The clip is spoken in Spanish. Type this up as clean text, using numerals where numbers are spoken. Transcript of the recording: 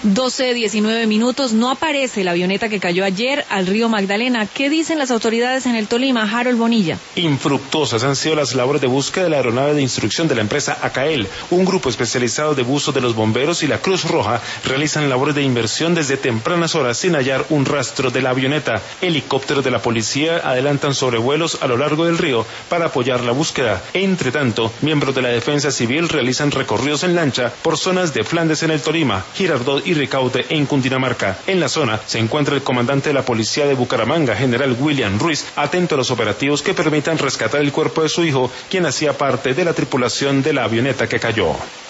12:19. No aparece la avioneta que cayó ayer al río Magdalena. ¿Qué dicen las autoridades en el Tolima? Harold Bonilla. Infructuosas han sido las labores de búsqueda de la aeronave de instrucción de la empresa ACAEL. Un grupo especializado de buzo de los bomberos y la Cruz Roja realizan labores de inversión desde tempranas horas sin hallar un rastro de la avioneta. Helicópteros de la policía adelantan sobrevuelos a lo largo del río para apoyar la búsqueda. Entre tanto, miembros de la Defensa Civil realizan recorridos en lancha por zonas de Flandes en el Tolima, Girardot y Ricaute en Cundinamarca. En la zona se encuentra el comandante de la policía de Bucaramanga, general William Ruiz, atento a los operativos que permitan rescatar el cuerpo de su hijo, quien hacía parte de la tripulación de la avioneta que cayó.